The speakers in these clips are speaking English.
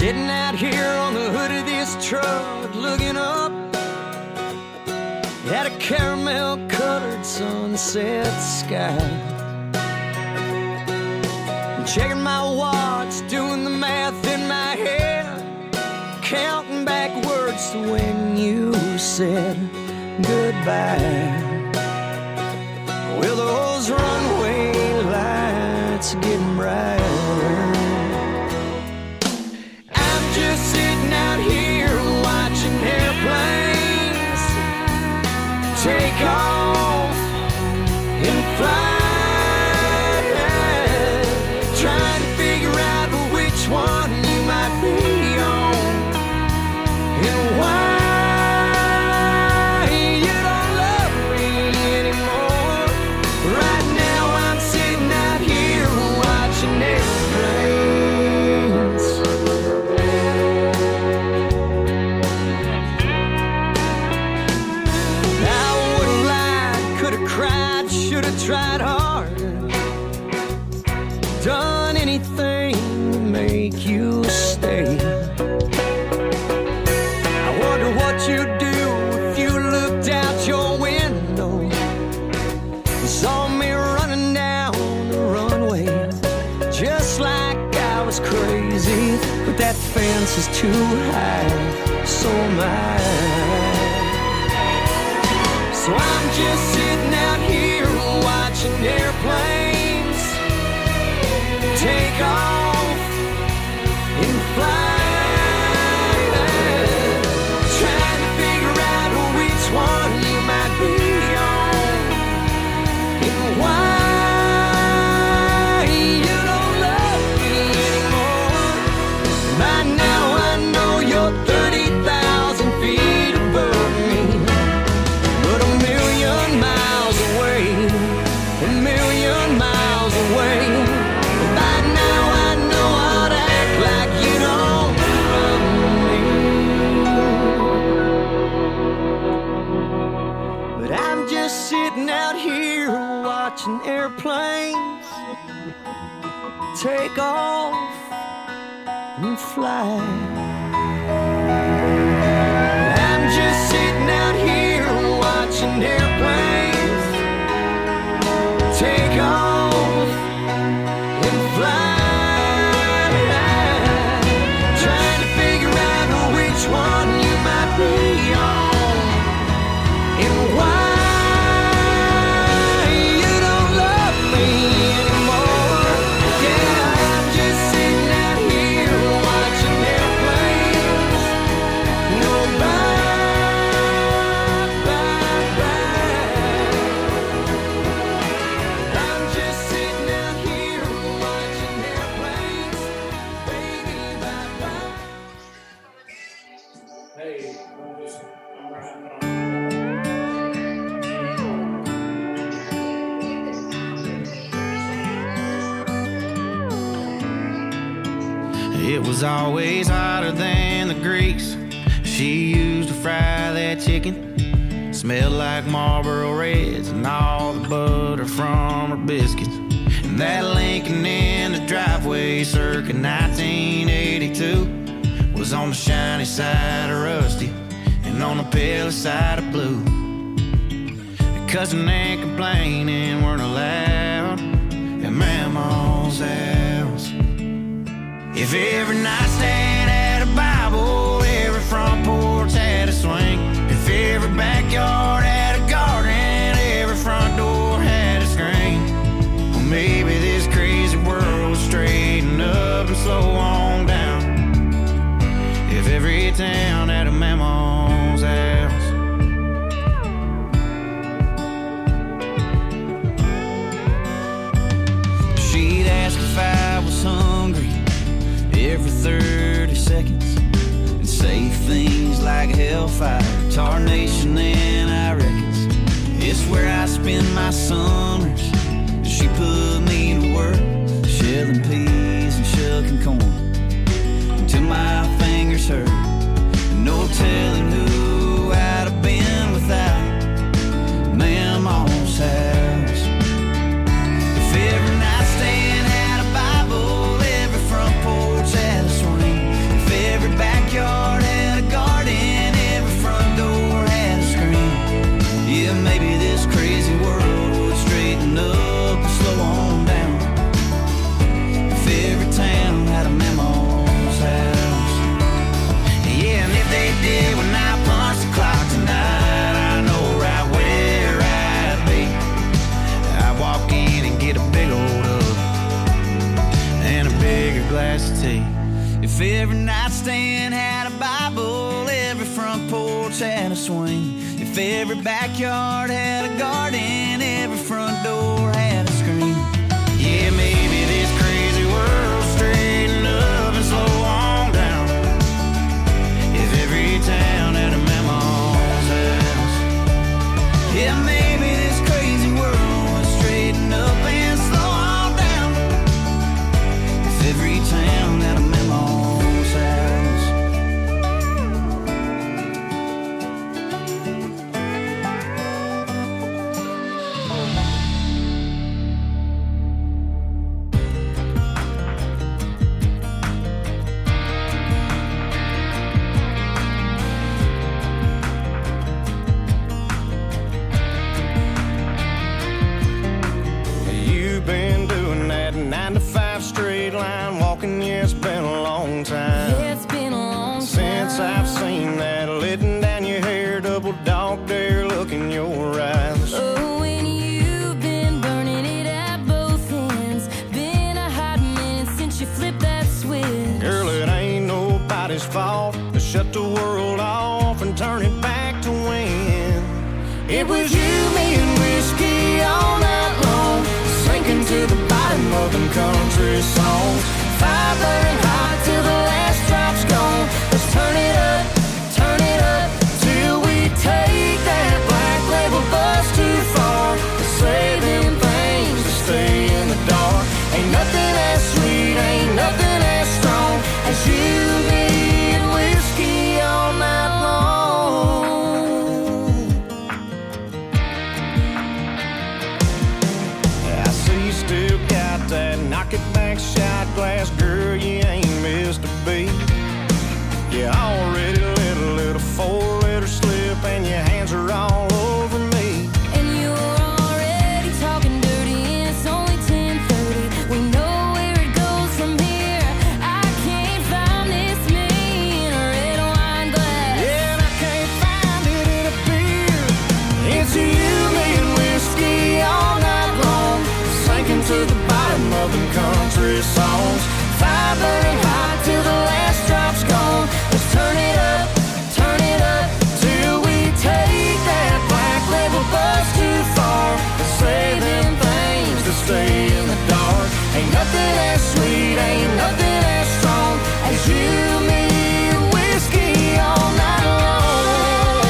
Sitting out here on the hood of this truck, looking up at a caramel-colored sunset sky. Checking my watch, doing the math in my head, counting backwards to when you said goodbye. Well, those runway lights are getting brighter. I'm just sitting out here watching airplanes take off and fly. Trying to figure out which one you might be on and why you don't love me anymore. Right now I'm sitting out here watching airplanes. I wouldn't lie, could have cried, should have tried harder, done anything to make you stay. I wonder what you'd do if you looked out your window and saw me running down the runway, just like I was crazy. But that fence is too high, so am I. So I'm just sitting out here watching airplanes take off and fly, trying to figure out which one you might be on and why you don't love me anymore. By now I know you're 30,000 feet above me, but a million miles away, a million miles away. Sitting out here watching airplanes take off and fly. I'm just sitting out here watching airplanes take off and fly, trying to figure out which one you might be on and why. It was always hotter than the grease she used to fry that chicken. Smelled like Marlboro Reds and all the butter from her biscuits. And that Lincoln in the driveway circa 1982 was on the shiny side of rusty and on the pale side of blue. Cussing and complaining weren't allowed at Mama's house. If every nightstand had a Bible, every front porch had a swing, if every backyard had a garden, every front door had a screen, well, maybe this crazy world would straighten up and slow on down. If every town had a Mama's house. She'd ask if I was hungry every 30 seconds and say things like hellfire, tarnation, and I reckons it's where I spend my summers. She put me to work shelling peas and shucking corn until my fingers hurt. No telling who I'd have been without Mama's house. If every nightstand had a Bible, every front porch had a swing, if If every backyard had a garden, every front door had a screen. Yeah, maybe this crazy world straighten up and slow on down. If every town had a mammal's house. Yeah, maybe this crazy world would straighten up and slow on down. If every town had a mammal's house. You've been doing that 9 to 5 straight line walking, yeah, it's been a long time. Yeah, it's been a long time Since I've seen that letting down your hair, double dog dare look in your eyes. Oh, and you've been burning it at both ends. Been a hot minute since you flipped that switch. Girl, it ain't nobody's fault to shut the world off and turn it back to when it was you, me, and whiskey all night long, sinking to the bottom of them country songs. Fire burning hot till the last drop's gone. Let's turn it up till we take that black label bus too far to say them things to stay in the dark. Ain't nothing as sweet, ain't nothing as strong as you, me, and whiskey all night long. I see you still got that knock it back shot glass, girl, you ain't missed a beat. You already let a little 4-letter slip and your hands are all over me. And you're already talking dirty, and it's only 10:30. We know where it goes from here. I can't find this me in a red wine glass. Yeah, and I can't find it in a beer. It's you, me, and whiskey all night long, sinking to the bottom of them country songs. Fire burning hot till the last drop's gone. Let's turn it up till we take that black label bus too far to say them things to stay in the dark. Ain't nothing as sweet, ain't nothing as strong as you, me, and whiskey all night long.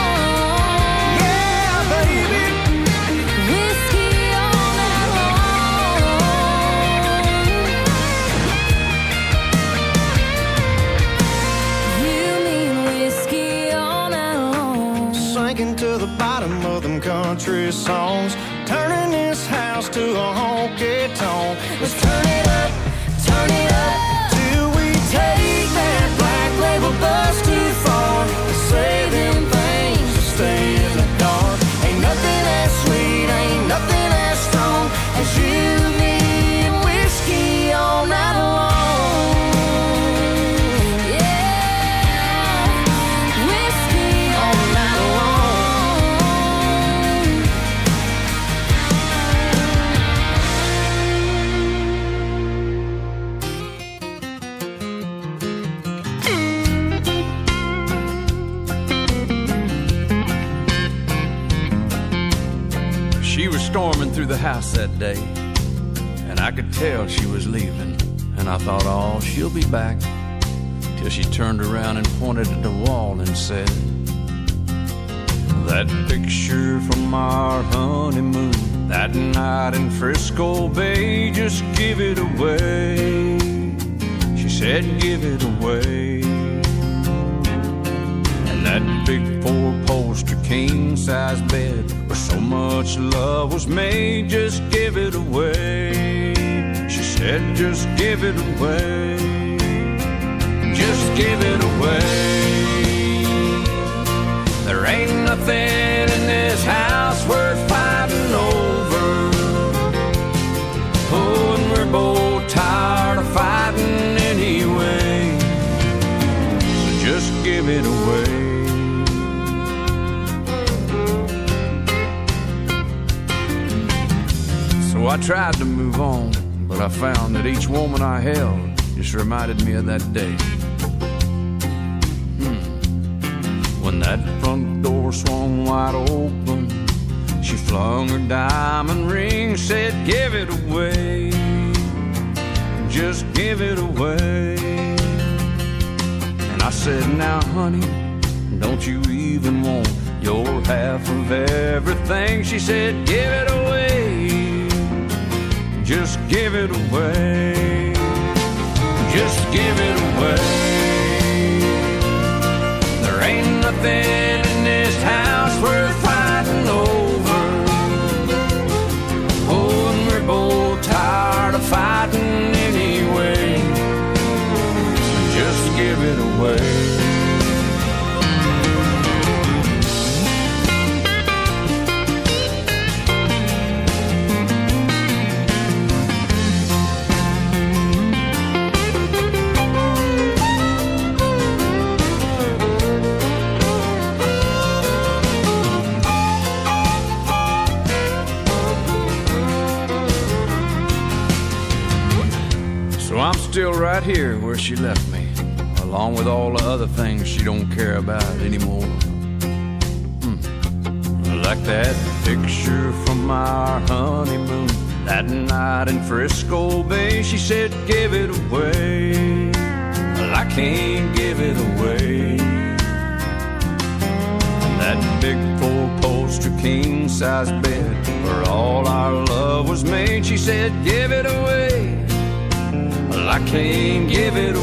Yeah, baby. Whiskey all night long. You mean whiskey all night long. Sinking to the bottom of them country songs, turning this house to a honky tonk. Let's turn it up till we take that black label bus too far to say them things to stay in the dark. Ain't nothing as sweet, ain't nothing as strong as you, me, and whiskey all night long. Yeah, whiskey All night long. She was storming through the house that day, and I could tell she was leaving. And I thought, oh, she'll be back. Till she turned around and pointed at the wall and said, that picture from our honeymoon, that night in Frisco Bay, just give it away. She said, give it away. And that big 4-poster king-size bed where so much love was made, just give it away. She said, just give it away. Just give it away. There ain't nothing in this house worth fighting over. Oh, and we're both tired of fighting anyway. So just give it away. So I tried to move on, but I found that each woman I held just reminded me of that day. When that front door door swung wide open. She flung her diamond ring, said, give it away, just give it away. And I said, now honey, don't you even want your half of everything? She said, give it away, just give it away, just give it away. There ain't nothing in this house worth fighting over. Oh, and we're both tired of fighting anyway. Just give it away. I'm still right here where she left me, along with all the other things she don't care about anymore. Like that picture from our honeymoon, that night in Frisco Bay. She said, give it away, well, I can't give it away. And that big four-poster king-size bed where all our love was made. She said, give it away, I can't give it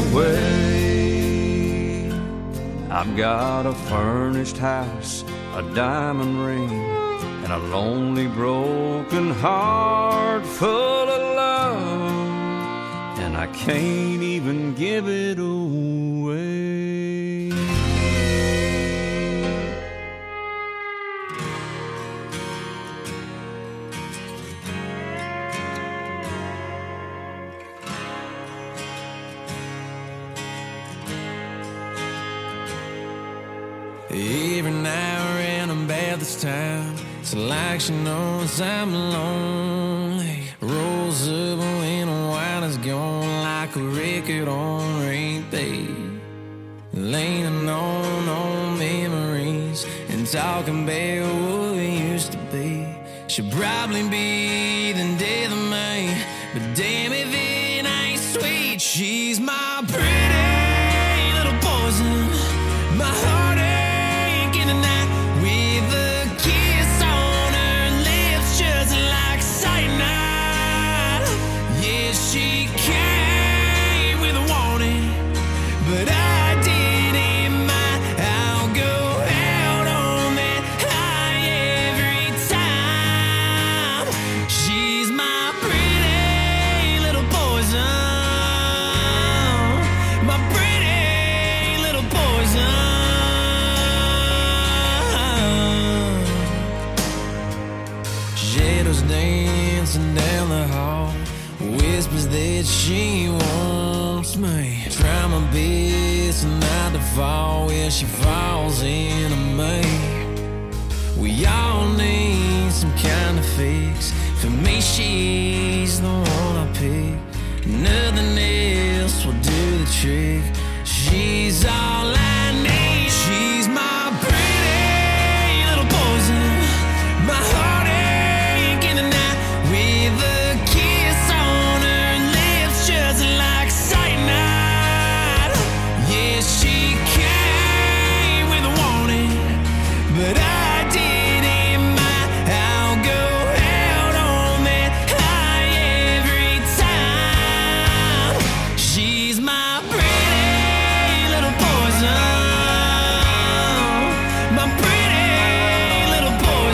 away. I've got a furnished house, a diamond ring, and a lonely broken heart full of love, and I can't even give it away. Every now and then about this time, it's like she knows I'm lonely. Rolls up when the wine is gone, like a record on repeat. Leaning on old memories and talking about what we used to be. She'll probably be the death of me, but damn if it ain't sweet. She's my pretty little poison, my heartache in the night, with a kiss on her lips just like cyanide. Yeah, she came with a warning, but I didn't mind. I'll go out on that high every time. She's my pretty little poison, my pretty little poison. Shadows dancing down the hall, whispers that she wants me. Try my best not to fall where she falls into me. We all need some kind of fix. For me, she's the one I pick. Nothing else will do the trick. She's all I need. She's my pretty little poison, my heartache in the night, with a kiss on her lips just like cyanide. Yeah, she came with a warning, but I didn't mind. I'll go out on that high every time. She's my pretty little poison, my pretty little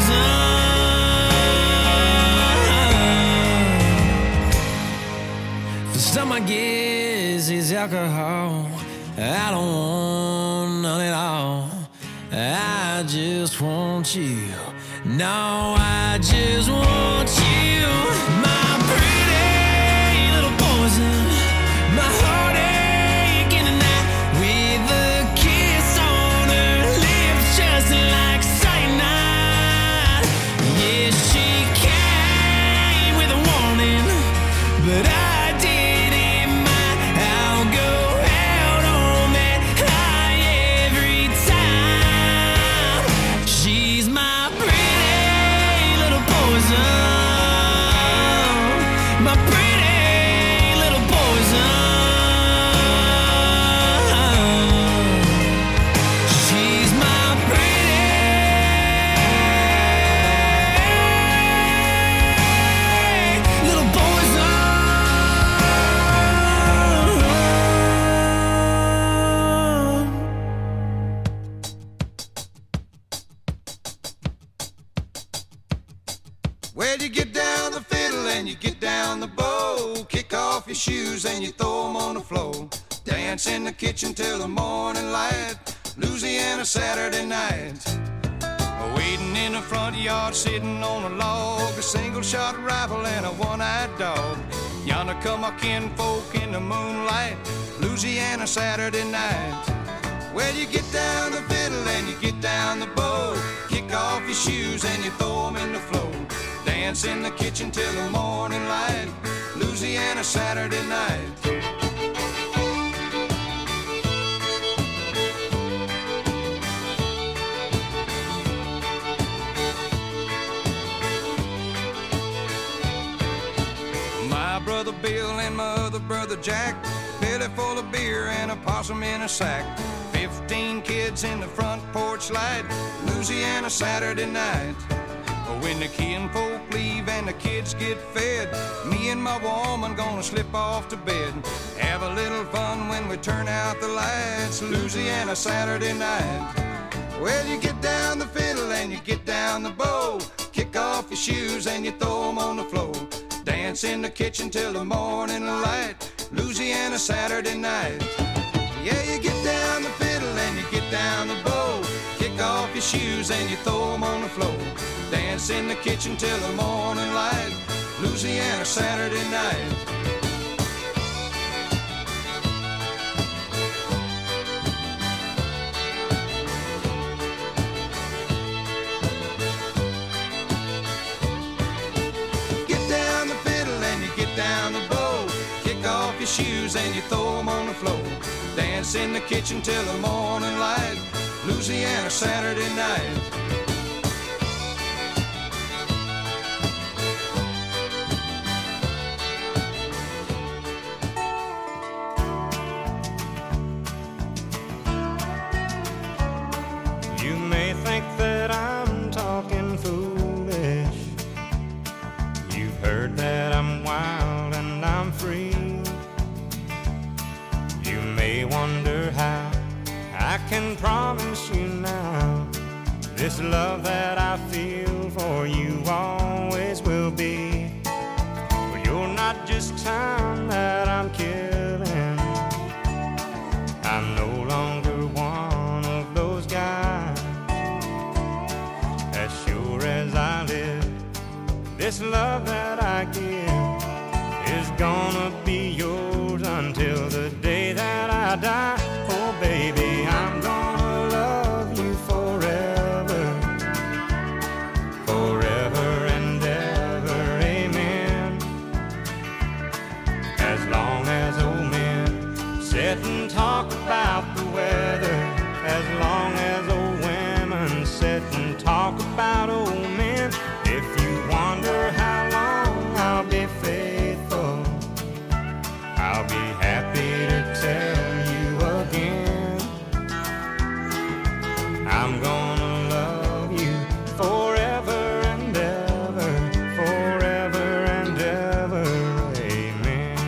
poison. For some, I guess it's alcohol. I don't want none at all. I just want you. No, I just want you. My pretty little poison, my heartache in the night, with a kiss on her lips just like cyanide. Yeah, she came with a warning, but I didn't mind. I'll go out on that high every time. She Well, you get down the fiddle and you get down the bow. Kick off your shoes and you throw 'em on the floor. Dance in the kitchen till the morning light. Louisiana Saturday night. Waiting in the front yard, sitting on a log. A single-shot rifle and a one-eyed dog. Yonder come our kinfolk in the moonlight. Louisiana Saturday night. Well, you get down the fiddle and you get down the bow. Kick off your shoes and you throw 'em in the floor. Dance in the kitchen till the morning light. Louisiana Saturday night. My brother Bill and my other brother Jack, belly full of beer and a possum in a sack. 15 kids in the front porch light. Louisiana Saturday night. When the kinfolk leave and the kids get fed, me and my woman gonna slip off to bed. Have a little fun when we turn out the lights. Louisiana Saturday night. Well, you get down the fiddle and you get down the bow. Kick off your shoes and you throw 'em on the floor. Dance in the kitchen till the morning light. Louisiana Saturday night. Yeah, you get down the fiddle and you get down the bow. Kick off your shoes and you throw 'em on the floor. Dance in the kitchen till the morning light. Louisiana Saturday night. Get down the fiddle and you get down the bow. Kick off your shoes and you throw 'em on the floor. Dance in the kitchen till the morning light. Louisiana Saturday night. You may think that I'm talking foolish. You've heard that I'm wild and I'm free. You may wonder how I can promise you now this love that I feel for you always will be. But you're not just time that I'm killing. I'm no longer one of those guys. As sure as I live, this love that I give is gonna be yours until the day that I die. Oh baby, I'm gonna love you forever, forever and ever, amen. As long as old men sit and talk about the weather, as long as old women sit and talk about old men. If you wonder how long I'll be faithful, I'll be happy to tell you again. I'm gonna love you forever and ever, forever and ever, amen.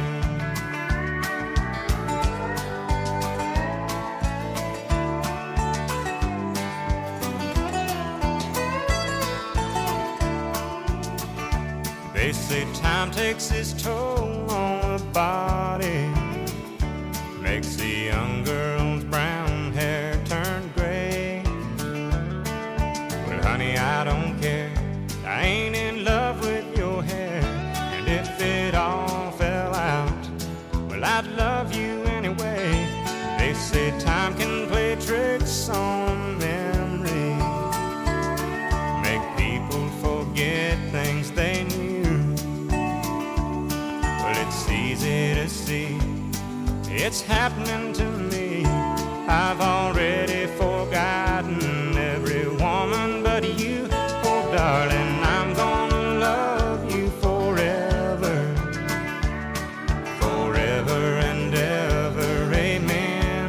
They say time takes its toll on the body, makes the young girl's brown hair turn gray. Well, honey, I don't care. I ain't in love with your hair. And if it all fell out, well, I'd love you anyway. They say time can play tricks on memory, make people forget things they knew. Well, it's easy to see it's happening to me. I've already forgotten every woman but you. Oh, darling, I'm gonna love you forever, forever and ever, amen.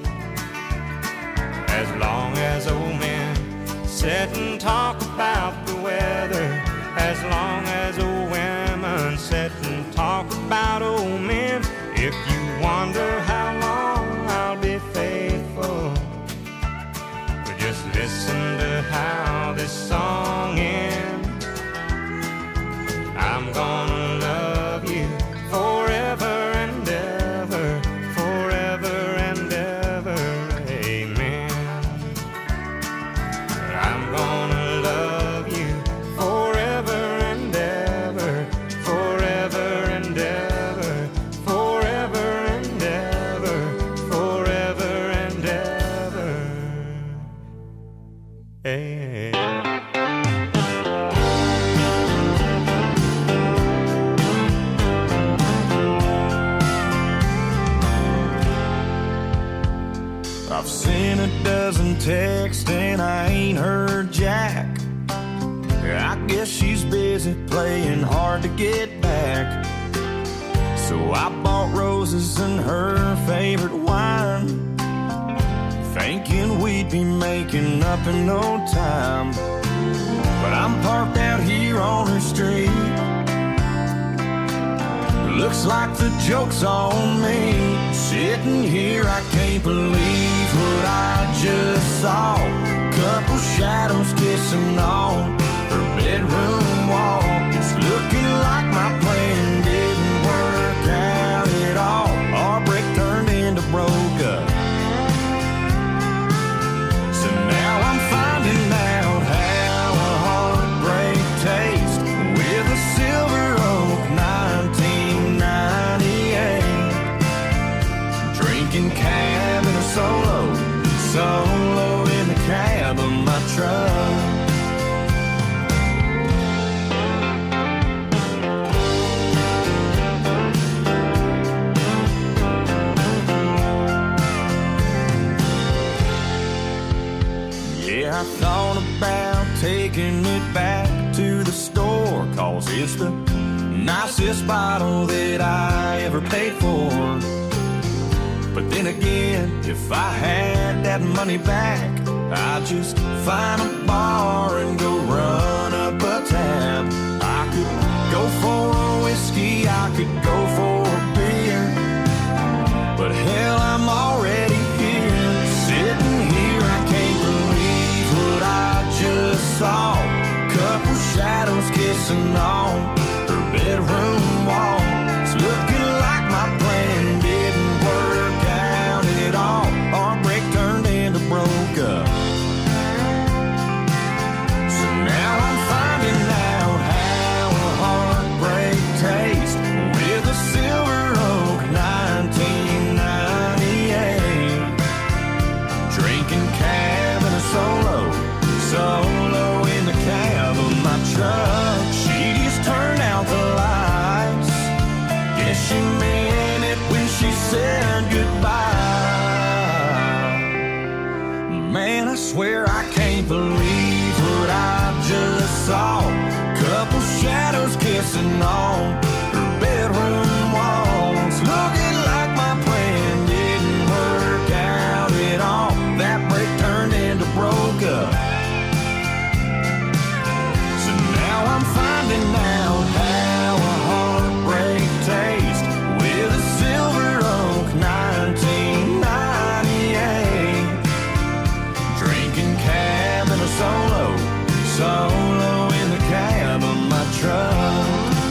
As long as old men sit and talk about the weather, as long as old women sit and talk about old men. If you wonder how long I'll be faithful, but just listen to how this song ends. doesn't text and I ain't heard jack. I guess she's busy playing hard to get back. So I bought roses and her favorite wine, thinking we'd be making up in no time. But I'm parked out here on her street. Looks like the joke's on me. Sitting here, I can't believe what I just saw. Couple shadows kissing on her bedroom wall. It's looking like my plan didn't work out at all. Our break turned into broke up. So now I'm finding out how a heartbreak tastes with a Silver Oak 1998. Drinking cab in a solo in the cab of my truck. I thought about taking it back to the store, 'cause it's the nicest bottle that I ever paid for. But then again, if I had that money back, I'd just find a bar and go run up a tab. I could go for a whiskey, I could go for a beer, but hell, I'm already here. Sitting here, I can't believe what I just saw. Couple shadows kissing on her bedroom wall. It's looking like my plan didn't work out at all. Our break turned into broke up. So now I'm finding out how a heartbreak tastes with a Silver Oak 1998. Drinking cab and a solo in the cab of my truck. She just turned out the lights. Guess she meant it when she said goodbye. Man, I swear I can't believe what I just saw. Couple shadows kissing on her bedroom walls. Looking like my plan didn't work out at all. That break turned into broke up. So now I'm finding out how a heartbreak tastes with a Silver Oak 1998. Drinking cab and a solo in the cab of my truck.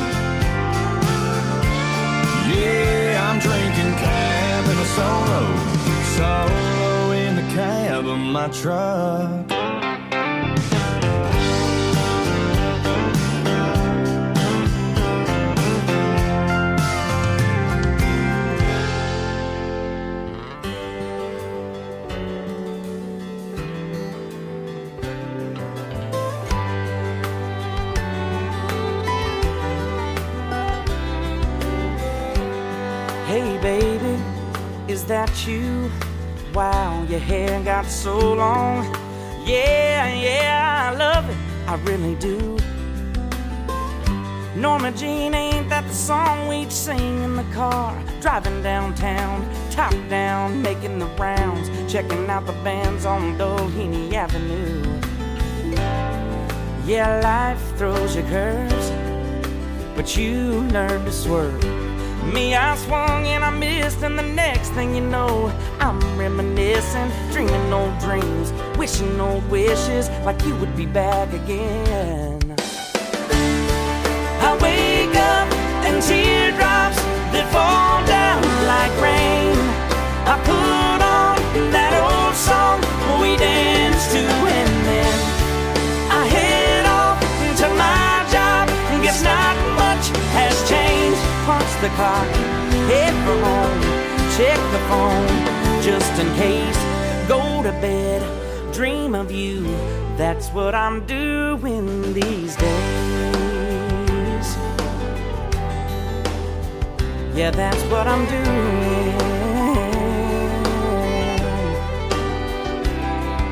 Yeah, I'm drinking cab and a solo in the cab of my truck. Hey baby, is that you? Wow, your hair got so long. Yeah, I love it, I really do. Norma Jean, ain't that the song we'd sing in the car? Driving downtown, top down, making the rounds, checking out the bands on Doheny Avenue. Yeah, life throws you curves, but you learn to swerve. Me, I swung and I missed, and the next thing you know, I'm reminiscing, dreaming old dreams, wishing old wishes, like you would be back again. I wake up and teardrops that fall down like rain. I put on that old song we danced to, and then I head off to my job. Guess not much has changed. Punch the clock, head for home, check the phone, just in case. Go to bed, dream of you. That's what I'm doing these days. Yeah, that's what I'm doing.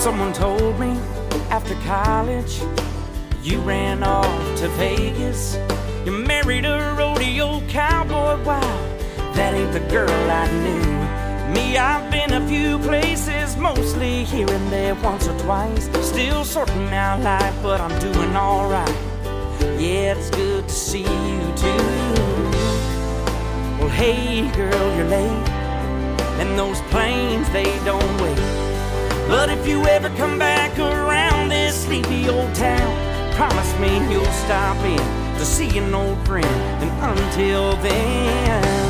Someone told me after college you ran off to Vegas. You married a rodeo cowboy. Wow, that ain't the girl I knew. Me, I've been a few places, mostly here and there once or twice. Still sorting out life, but I'm doing alright. Yeah, it's good to see you too. Well, hey girl, you're late, and those planes, they don't wait. But if you ever come back around this sleepy old town, promise me you'll stop in to see an old friend. And until then,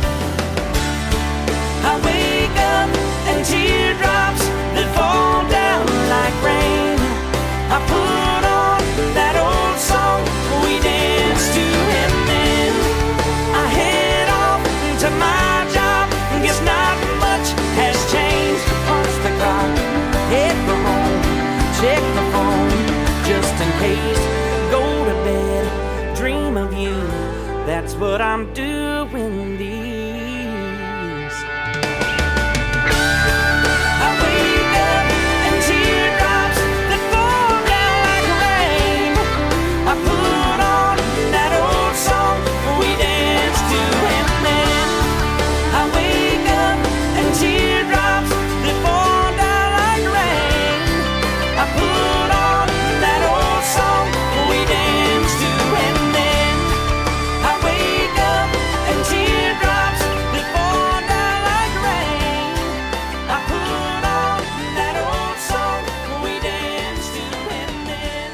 I wake up and teardrops that fall down like rain. I put on that old song we danced to, and then I head off to my job. Guess not much has changed. Punch the clock, head for home, check the phone just in case. Go to bed, dream of you. That's what I'm doing these. I wake up and teardrops that fall down like rain. I put on that old song we danced to, and then I wake up and teardrops that fall down like rain. I put on that old song we danced to, and then I wake up and teardrops that fall down like rain. I put on that old song we danced to, and then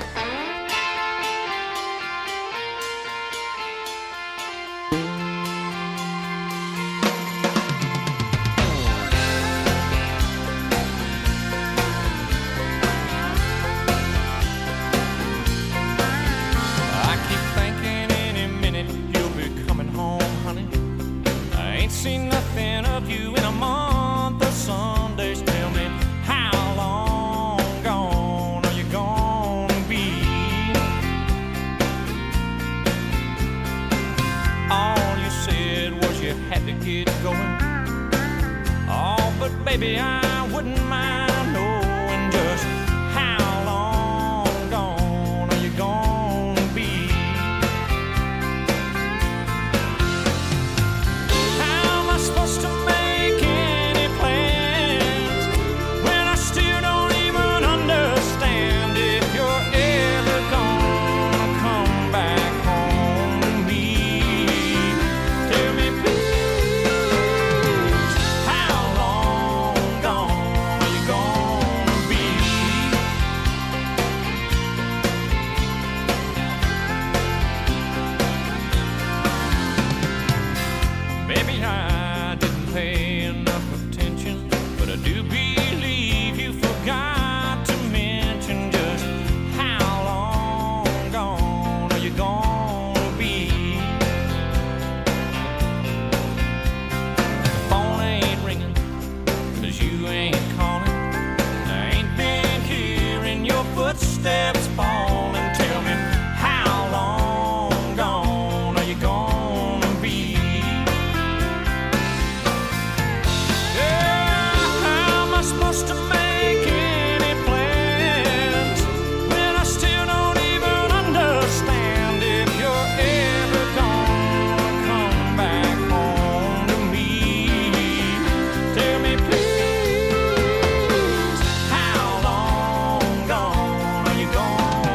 I keep thinking any minute you'll be coming home, honey. I ain't seen nothing of you in a month of Sundays. Tell me, how long gone are you gonna be? All you said was you had to get going. Oh, but baby, I wouldn't mind knowing just how long gone are you gonna be? How am I supposed to make any plans when I still don't even understand if you're ever gonna come back home to me? Tell me, please, how long gone are you gonna be? Maybe I didn't pay enough attention, but I do believe you forgot to mention just how long gone are you gonna be? The phone ain't ringing 'cause you ain't calling. I ain't been hearing your footsteps falling. Tell me, how long gone are you gonna be? Yeah, how am I supposed to make any plans when I still don't even understand if you're ever gonna come back home to me? Tell me, please, how long gone are you gonna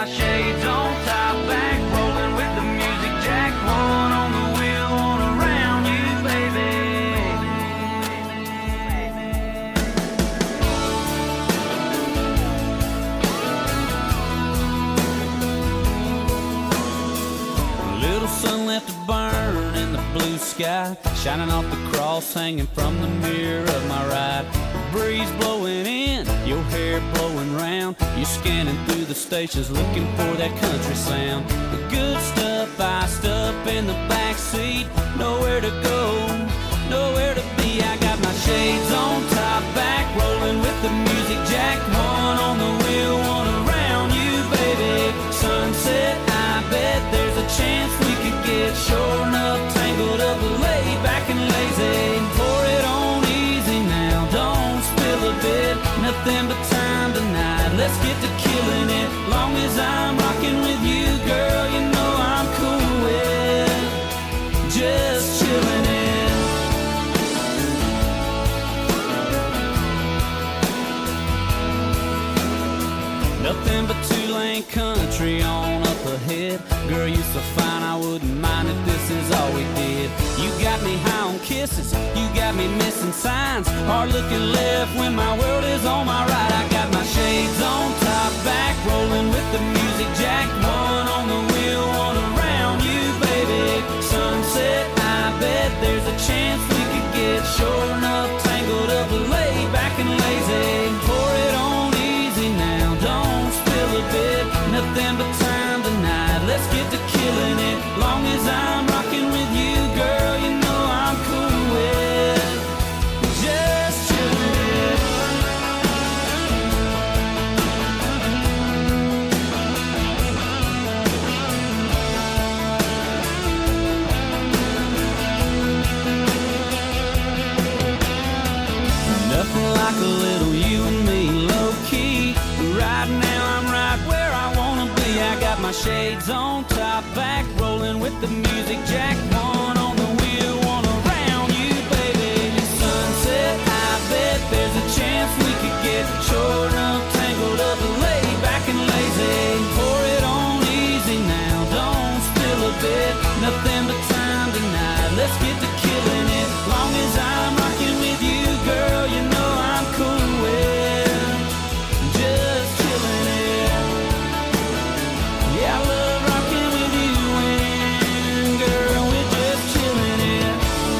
my shades on, top back, rolling with the music jack. One on the wheel, one around you, baby. A little sun left to burn in the blue sky, shining off the cross hanging from the mirror of my ride. The breeze blowing in, your hair blowing round. You're scanning through the stations looking for that country sound. The good stuff iced up in the back seat. Nowhere to go, nowhere to be. I got my shades on, top back, rolling with the music jack. One on the wheel, one around you, baby. Sunset, I bet there's a chance we could get sure enough tangled up, laid back and lazy. Pour it on easy now, don't spill a bit. Nothing but time tonight, let's get to killing it. Long as I'm rocking with you, girl, you know I'm cool with just chilling it. Nothing but two-lane country on up ahead. Girl, you so fine, I wouldn't mind if this is all we did. You got me high on kisses, you got me missing signs. Hard looking left when my world is on my right. I got my shades on, top back, rolling with the music jack. One on the wheel, one around you, baby. Sunset, I bet there's a chance we could get sure enough tangled up, laid back and lazy. Pour it on easy now, don't spill a bit. Nothing but time tonight, let's get to killing it. Long as I'm rocking with you, girl, you know I'm cool with just chilling it. Nothing like a little you and me, low key. Right now I'm right where I wanna be. I got my shades on, top back, rolling with the music jack. One on the wheel, one around you, baby. Sunset, I bet there's a chance we could get short enough tangled up, laid back and lazy. Pour it on easy now, don't spill a bit. Nothing but time tonight, let's get to killing it. Long as I'm rocking with you, girl, you know I'm cool with just chilling it. Yeah, I love rocking with you, and girl, we're just chilling it.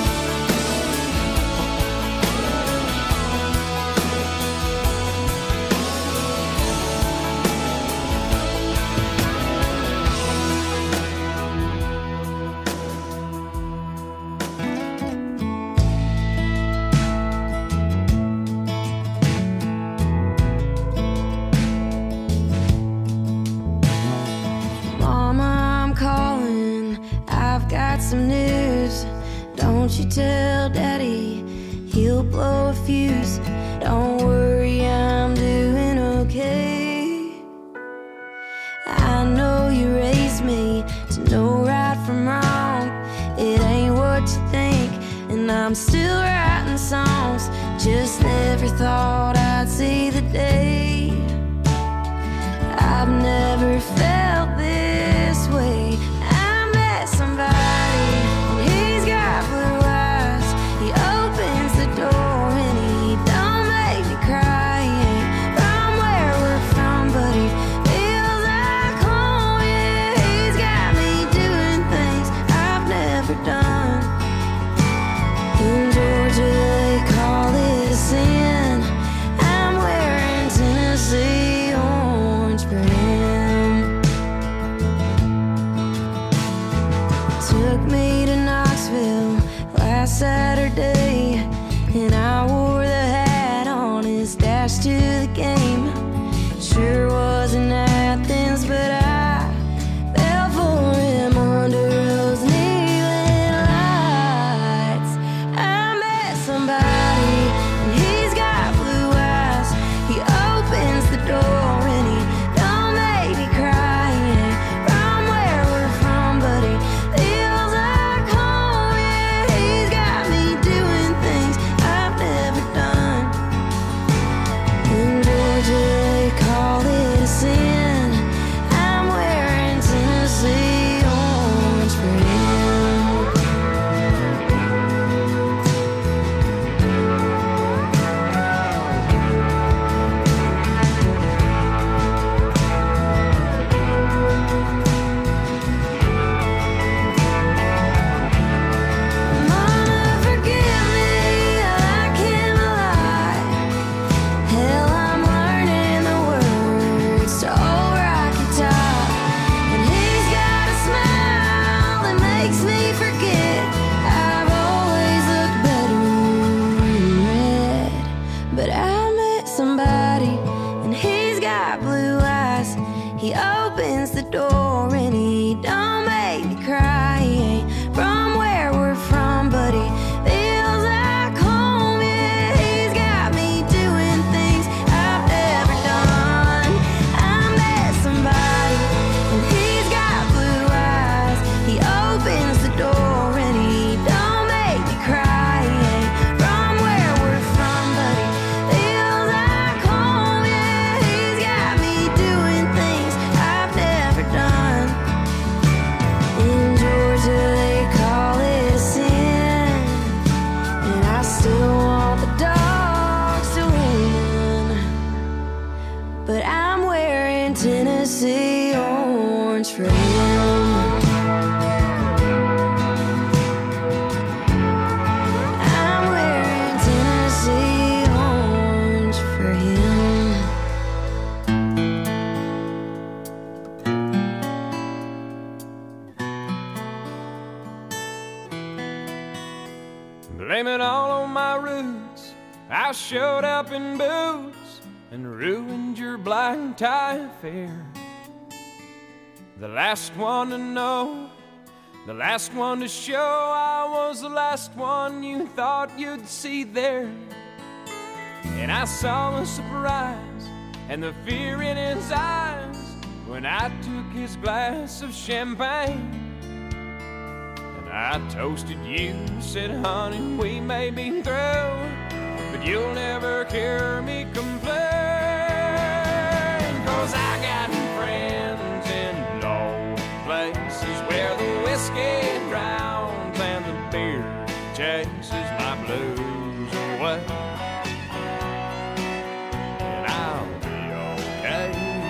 Mama, I'm calling, I've got some news. Don't you tell Daddy, he'll blow a fuse. Don't worry, I'm doing okay. I know you raised me to know right from wrong. It ain't what you think, and I'm still writing songs. Just never thought I'd see the day. I've never felt this way. I met somebody, and he's got blue eyes. He opens the door and he don't make me cry. He ain't from where we're from, but he feels like home. Yeah, he's got me doing things I've never done. In Georgia they call it a sin. I'm wearing Tennessee orange brim. Took me to Knoxville last Saturday, and I wore the hat on his dash to the game. Sure was in Athens, but I fell for him under those neon lights. I met somebody, and he's got blue eyes. He opens the door and he don't make me cry. He ain't from where we're from, but he feels like home. Yeah, he's got me doing things I've never done. In Georgia they call it a opens the door and he don't make me cry. He ain't from where we're from, but he feels like home. Yeah, he's got me doing things I've never done. I met somebody and he's got blue eyes. He opens the door and he don't make me cry. He ain't from where we're from, but he feels like home. Yeah, he's got me doing things I've never done. In Georgia they call it a sin, and I still want the dogs to win. But I'm wearing Tennessee orange for him. I'm wearing Tennessee orange for him. Blame it all on my roots. I showed up in boots and ruined your black tie affair. The last one to know, the last one to show. I was the last one you thought you'd see there. And I saw the surprise and the fear in his eyes when I took his glass of champagne. I toasted you, said, honey, we may be through, but you'll never hear me complain. 'Cause I got friends in low places where the whiskey drowns and the beer chases my blues away. And I'll be okay.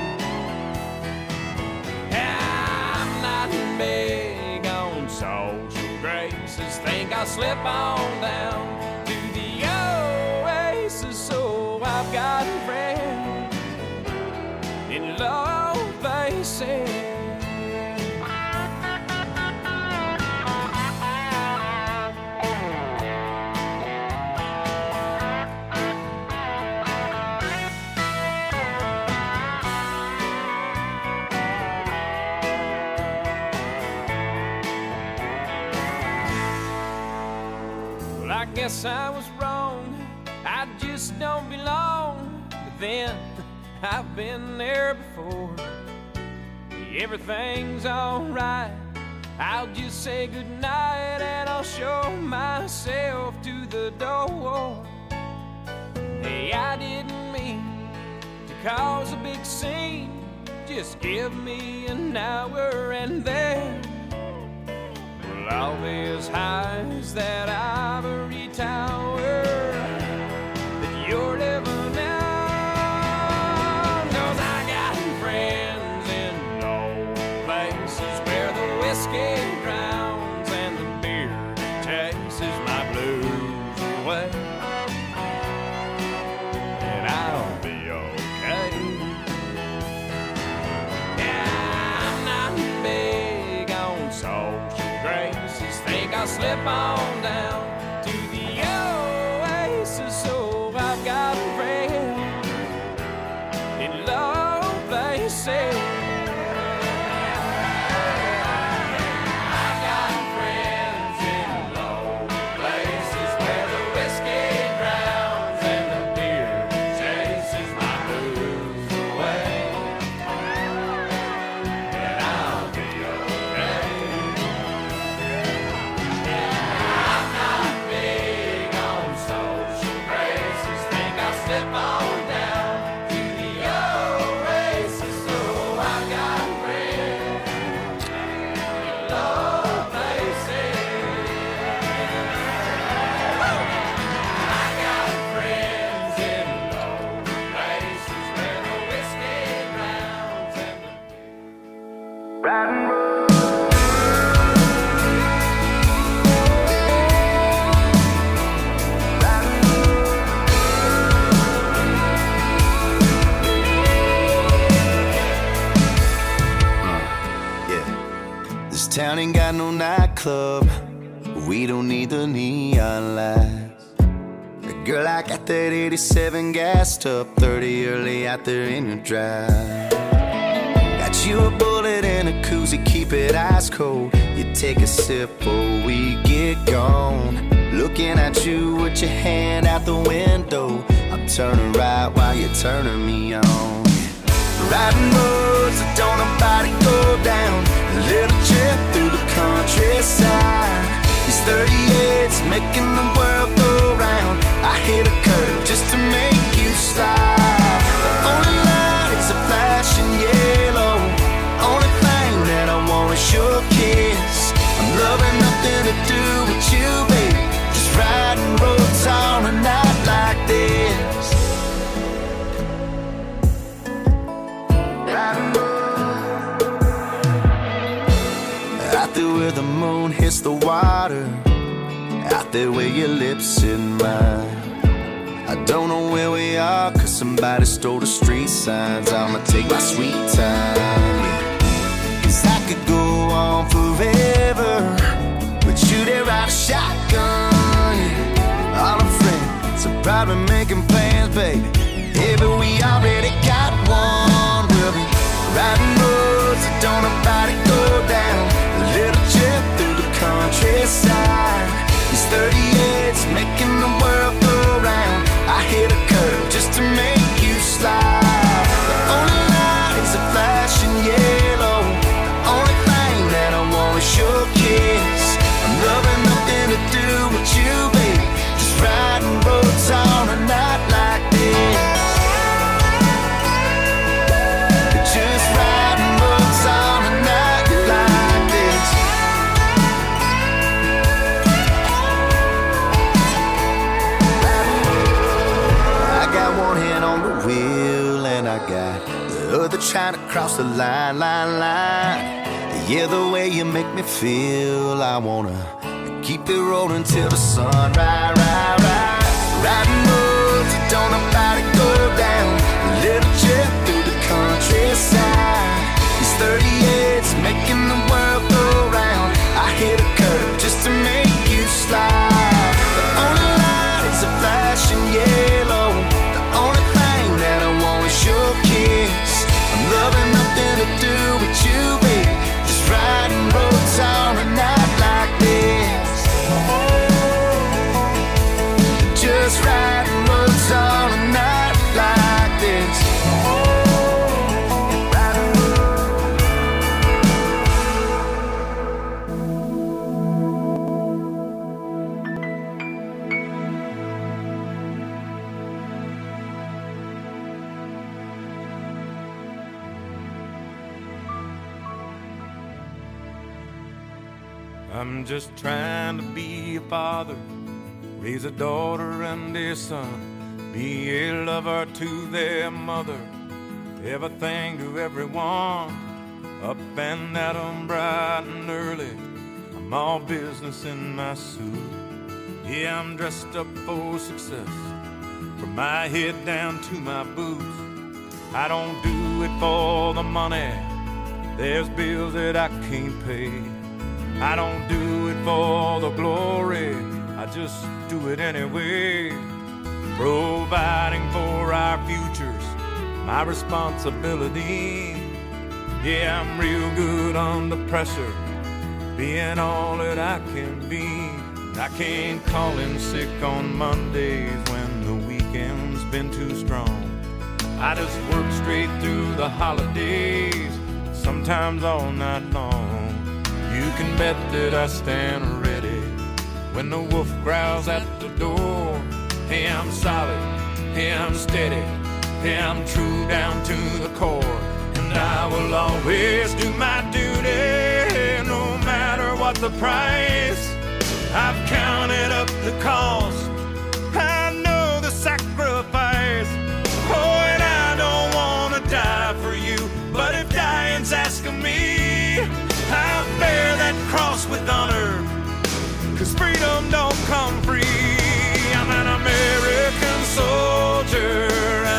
I'm not big on social graces. Think I'll slip on down to the oasis. So I've got friends in low places. I guess I was wrong, I just don't belong. But then, I've been there before. Everything's alright, I'll just say goodnight and I'll show myself to the door. Hey, I didn't mean to cause a big scene. Just give me an hour and then all these highs that ivory tower that you're living on. 'Cause I got friends in low places where the whiskey drowns and the beer chases my blues away. And I'll be okay. Yeah, I'm not big on social graces. Think I'll slip on down to the oasis. So I've got friends in low places. I've got friends in low places where the whiskey drowns and the beer chases my blues away. And I'll be okay. Slip on down to the oasis. So I've got friends in low places. I got friends in low places where the whiskey drowns and the riding road. Town ain't got no nightclub. We don't need the neon lights. Girl, I got that 87 gassed up, 30 early out there in your drive. Got you a bullet it in a koozie, keep it ice cold. You take a sip before we get gone. Looking at you with your hand out the window. I'm turning right while you're turning me on. Riding roads that don't nobody go down. A little trip through the countryside. These 38's making the world go round. I hit a curve just to make you slide. The only light is a flashing yellow. Only thing that I want is your kiss. I'm loving nothing to do with you, baby. Just riding roads on a night like this. Riding roads. Out there where the moon hits the water. Out there where your lips in mine. I don't know where we are, cause somebody stole the street signs. I'ma take my sweet time, yeah. Cause I could go on forever with you there ride a shotgun, yeah. All our friends are probably making plans, baby. Yeah, but we already got one. We'll be riding roads that don't nobody go down. A little trip through the countryside. These 38's making the world go round. I hit a curve just to make you slide. The only light is a flashing yellow. The only thing that I want is your kiss. I'm loving nothing to do with you, baby. Just riding roads on a night like this. Just riding roads on a night like this. I got one hand on the wheel and I got the other trying to cross the line. Yeah, the way you make me feel, I wanna keep it rolling till the sun rise. Riding roads that don't nobody go down. A little trip through the countryside. These 38's making the world go round. I hit a curve just to make you slide. The only light is a flashing yellow. The only thing that I want is your kiss. I'm loving nothing to do with you, baby. Just riding roads on a night like this. Just riding roads on a night like this. I'm just trying to be a father, raise a daughter and a son, be a lover to their mother, everything to everyone, up and at 'em bright and early. I'm all business in my suit. Yeah, I'm dressed up for success, from my head down to my boots. I don't do it for the money, there's bills that I can't pay. I don't do it for the glory, I just do it anyway. Providing for our futures, my responsibility. Yeah, I'm real good under pressure, being all that I can be. I can't call in sick on Mondays when the weekend's been too strong. I just work straight through the holidays, sometimes all night long. You can bet that I stand ready when the wolf growls at the door. Hey, I'm solid, hey, I'm steady, hey, I'm true down to the core. And I will always do my duty, no matter what the price. I've counted up the cost, I know the sacrifice. Oh, and I don't want to die for you, but if dying's asking me, I'll bear that cross with honor, 'cause freedom don't come free. I'm an American soldier, an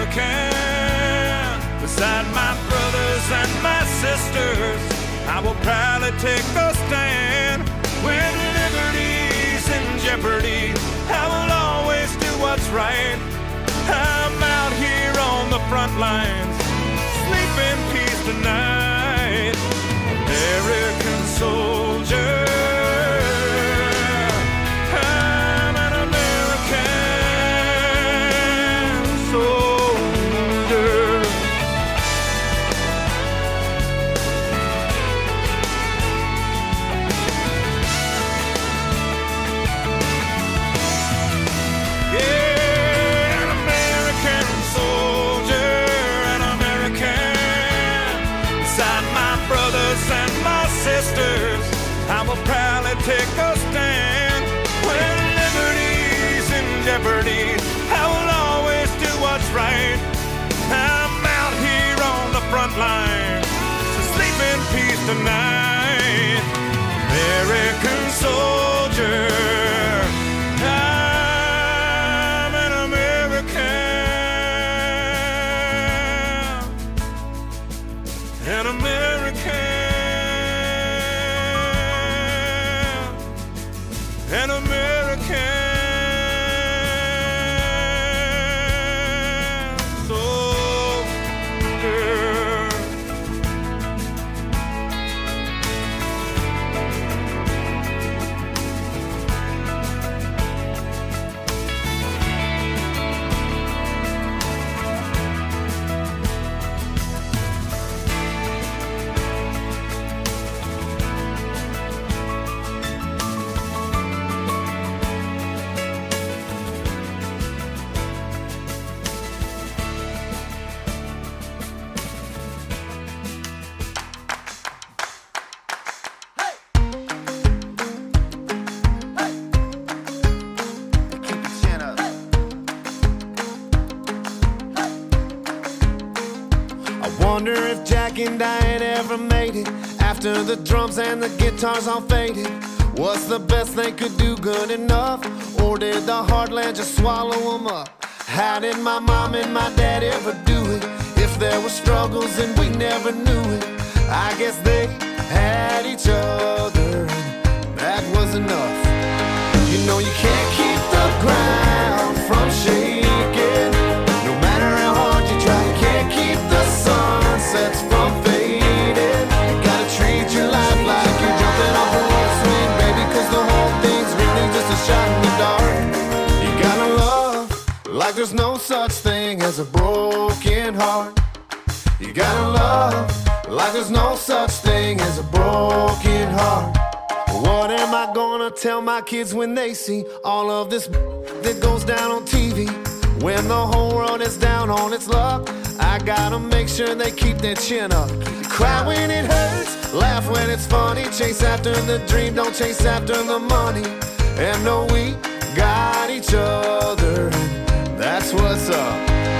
American. Beside my brothers and my sisters, I will proudly take a stand. When liberty's in jeopardy, I will always do what's right. I'm out here on the front lines, sleep in peace tonight. will proudly take a stand. When liberty's in jeopardy, I will always do what's right. I'm out here on the front line, so sleep in peace tonight. American soldier, I'm an American, an American, an American soldier. Wonder if Jack and Diane ever made it after the drums and the guitars all faded. Was the best they could do good enough, or did the heartland just swallow them up? How did my mom and my dad ever do it? If there were struggles and we never knew it, I guess they had each other, and that was enough. You know you can't keep the ground from shaking, no matter how hard you try. You can't keep the sunsets from fading. You gotta treat your life like you're jumping off a rope swing, baby, 'cause the whole thing's really just a shot in the dark. You gotta love like there's no such thing as a broken heart. You gotta love like there's no such thing as a broken heart. What am I gonna tell my kids when they see all of this that goes down on TV? When the whole world is down on its luck, I gotta make sure they keep their chin up. Cry when it hurts, laugh when it's funny. Chase after the dream, don't chase after the money. And know we got each other, and that's what's up.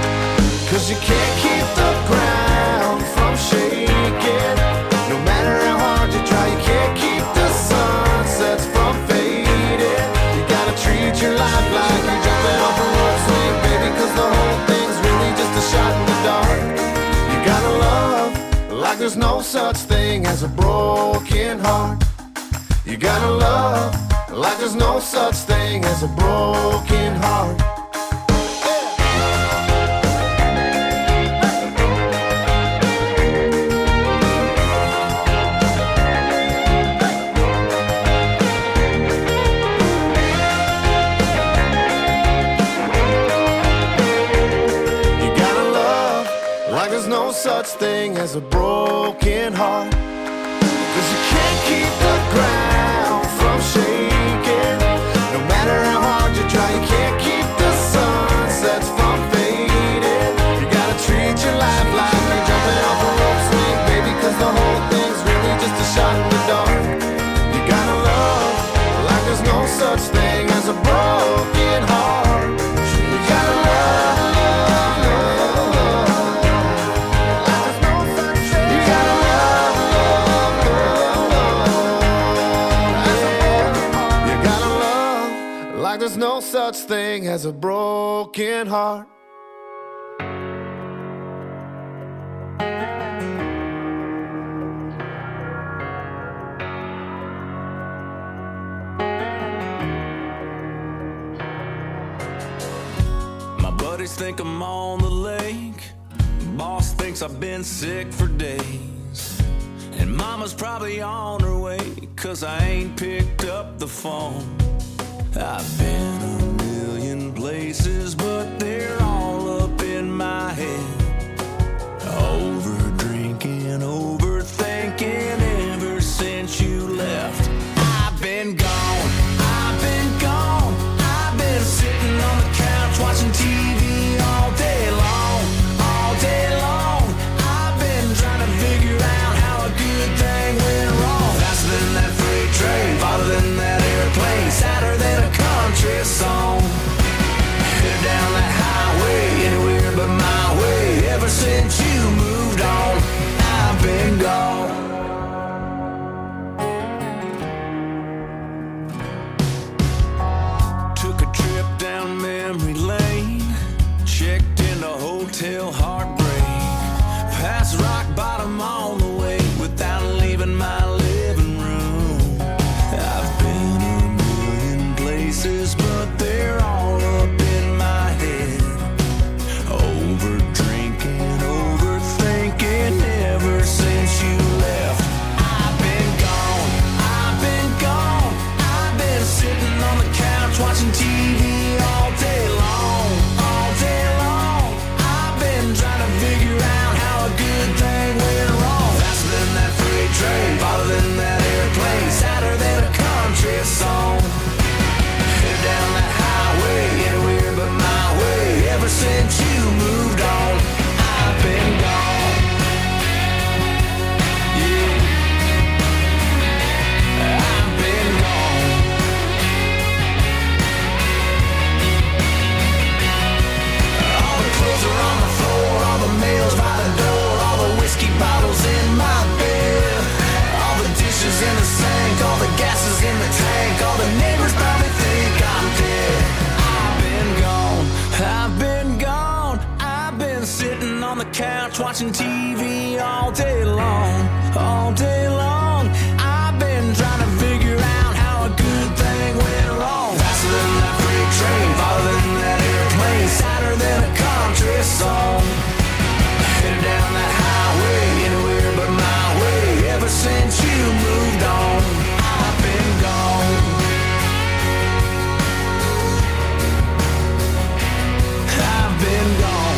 'Cause you can't keep the ground from shaking, no matter how hard you try. You can't keep the sunsets from fading. You gotta treat your life like you're jumping off a rope swing, baby, 'cause the whole thing's really just a shot in the dark. You gotta love like there's no such thing as a broken heart. You gotta love like there's no such thing as a broken heart. Such thing as a broken heart. 'Cause you can't keep the ground from shaking, no matter how hard you try. You can't keep the sunsets from fading. You gotta treat your life like you're jumping off a rope swing, baby, 'cause the whole thing's really just a shot in the dark. You gotta love like there's no such thing as a broken heart. You gotta love. There's no such thing as a broken heart. My buddies think I'm on the lake. Boss thinks I've been sick for days. And mama's probably on her way, 'cause I ain't picked up the phone. I've been a million places, but they're all up in my head. Over drinking, overthinking ever since you left. I've been gone, I've been gone. I've been sitting on the couch watching TV all day long, all day long. I've been trying to figure out how a good thing went wrong. Faster than that freight train, watching TV all day long, all day long. I've been trying to figure out how a good thing went wrong. Faster than that freight train, farther than that airplane, sadder than a country song. Headed down that highway, anywhere but my way. Ever since you moved on, I've been gone. I've been gone.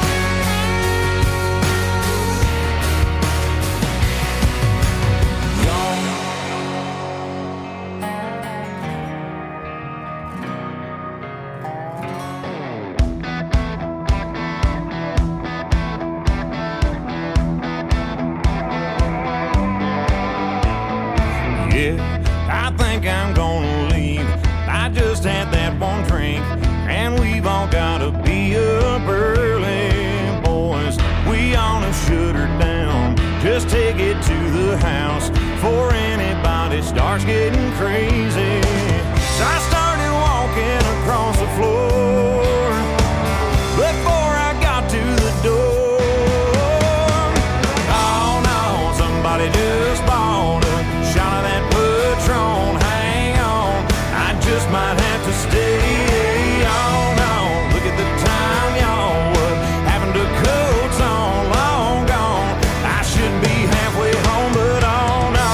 I think I'm gonna leave. I just had that one drink, and we've all gotta be up early, boys. We ought to shut her down. Just take it to the house before anybody starts getting crazy. So I started walking across the floor before I got to the door. Oh no, somebody just bought a shot of that Patron. Hang on, I just might have to stay. Oh no, look at the time, y'all. What happened to coats on? Long gone. I should be halfway home, but oh no.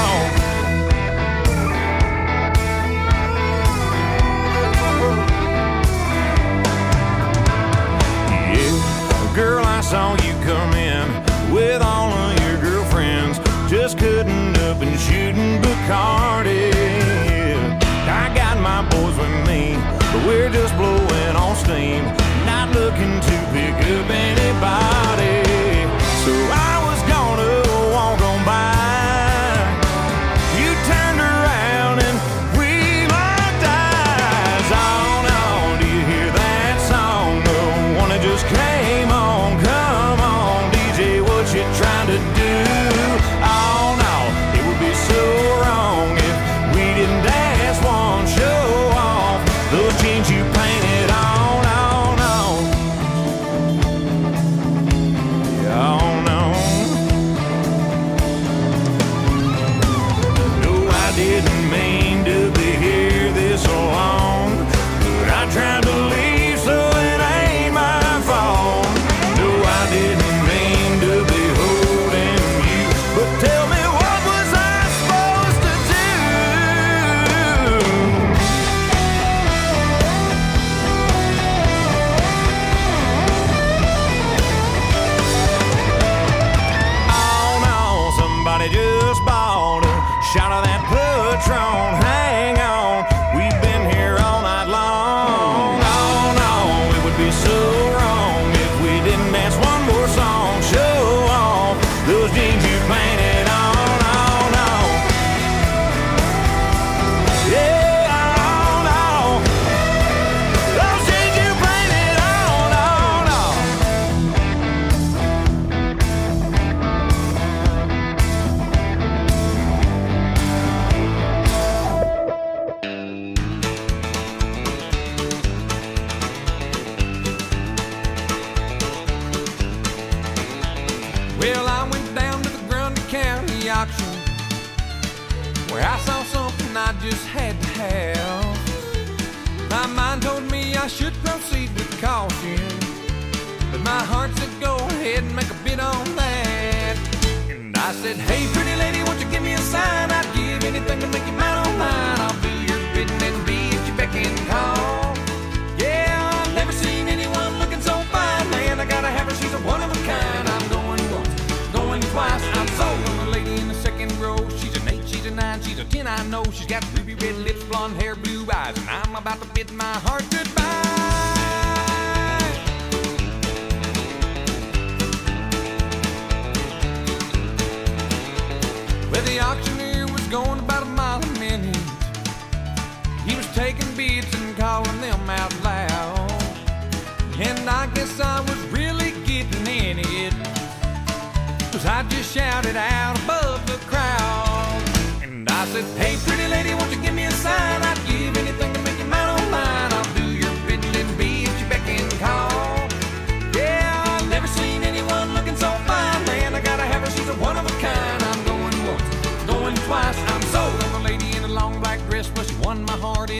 Yeah, girl, I saw you come in with all of your girlfriends, just cutting up and shooting Bacardi. I got my boys with me, but we're just blowing on steam, not looking to pick up anybody. So I was gonna walk on by. You turned around and we locked eyes. Oh no, do you hear that song? The one that just came on. Come on, DJ, what you trying to do? Oh no, it would be so wrong if we didn't dance one, show off those jeans you painted on. Oh no, oh no. No, I didn't mean to be here this long, but I tried to leave, so it ain't my fault. No, I didn't mean to be holding you, but tell me, what was I supposed to do? Oh no, somebody just bought a shot of that Patron. Hang on, we've been here all night long. Oh no, it would be so wrong if we didn't dance one more song. Show off those jeans you painted on. Oh no, yeah, oh no, those jeans you painted on. Oh no. Well, I went down to the Grundy County auction where I saw something I just had to have. My mind told me I should proceed with caution, but my heart said go ahead and make a bid on that. And I said, hey, pretty lady, won't you give me a sign? I'd give anything to make you mine on mine. I'll do your bidding and be at your beck and call. Yeah, I've never seen anyone looking so fine. Man, I gotta have her, she's a one of a kind. I'm going once, going twice. I'm sold on the lady in the second row. She's an 8, she's a 9, she's a 10, I know. She's got ruby red lips, blonde hair, blue eyes, and I'm about to bid my heart goodbye. Well, the auctioneer was going about a mile a minute. He was taking bids and calling them out loud. And I guess I was really getting in it, 'cause I just shouted out above the crowd. And I said, hey, pretty lady, won't you give me a sign? I'd give anything to make you mine on mine. I'll do your bidding and be at your beck and call. Yeah, I've never seen anyone looking so fine. twice. I'm sold on the lady in the long black dress, but she won my heart in